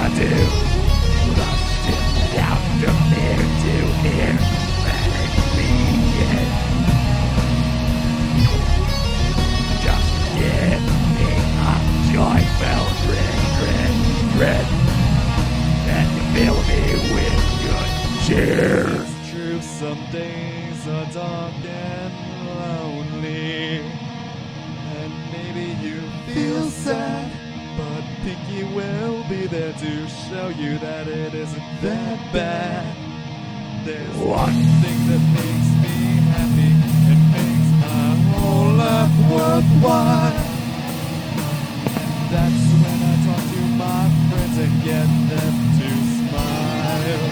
I do. Rusted out from there to here. Let me get. Just give me a joyful red. And you fill me with good cheer. It's true, some days are dark and lonely, and maybe you feel sad, but Pinky will be there to show you that it isn't that bad. There's one thing that makes me happy and makes my whole life worthwhile. That's when I talk to my friends and get them to smile.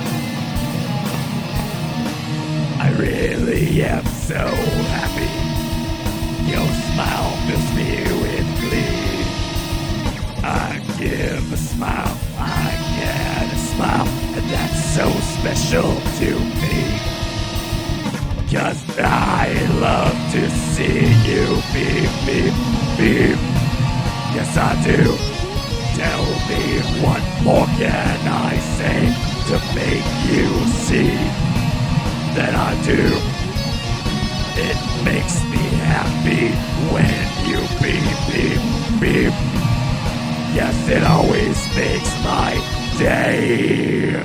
I really am so happy. Your smile fills me with glee. I give a smile, I get a smile, and that's so special to me. 'Cause I love to see you beep. Yes, I do. Tell me what more can I say to make you see that I do. It makes me happy when you beep. Yes, it always makes my day.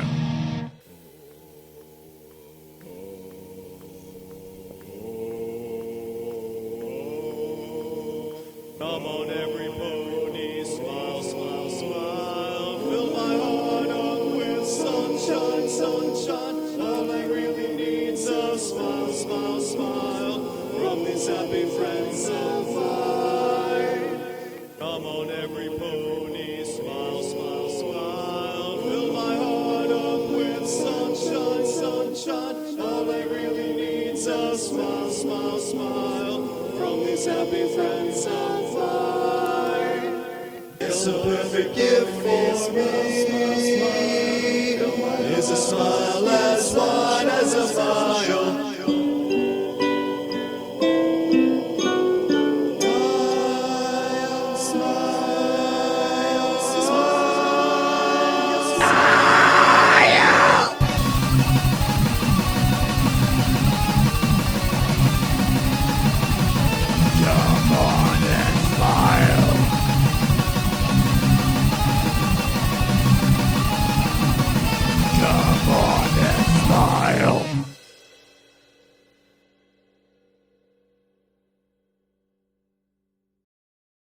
Come on, every pony, smile, smile, smile. Fill my heart up with sunshine. All I really need's a smile, smile, smile from these happy friends of mine. Come on, every pony, smile, smile, smile. Fill my heart up with sunshine. All I really need's a smile, smile, smile from these happy friends of mine. It's a perfect gift for